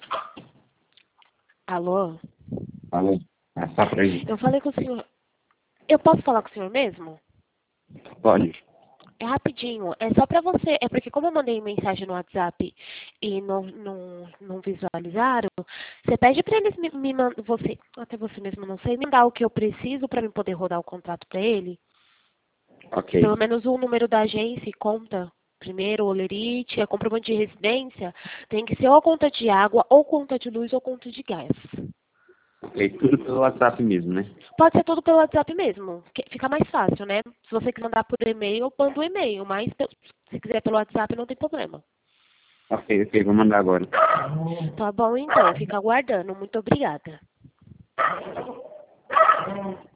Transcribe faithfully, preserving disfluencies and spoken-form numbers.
Alô? Alô? É só pra isso. Eu falei com o senhor. Eu posso falar com o senhor mesmo? Pode. É rapidinho. É só pra você. É porque como eu mandei mensagem no WhatsApp e não, não, não visualizaram, você pede pra eles me, me mandar. Você, até você mesmo não sei, me dar o que eu preciso pra mim poder rodar o contrato pra ele. Ok. Pelo menos o número da agência e conta. Primeiro, olerite, a comprovante de residência. Tem que ser ou conta de água, ou conta de luz, ou conta de gás. Ok, tudo pelo WhatsApp mesmo, né? Pode ser tudo pelo WhatsApp mesmo, que fica mais fácil, né? Se você quiser mandar por e-mail, manda o e-mail, mas se quiser pelo WhatsApp não tem problema. Ok, ok, vou mandar agora. Tá bom então, fica aguardando. Muito obrigada.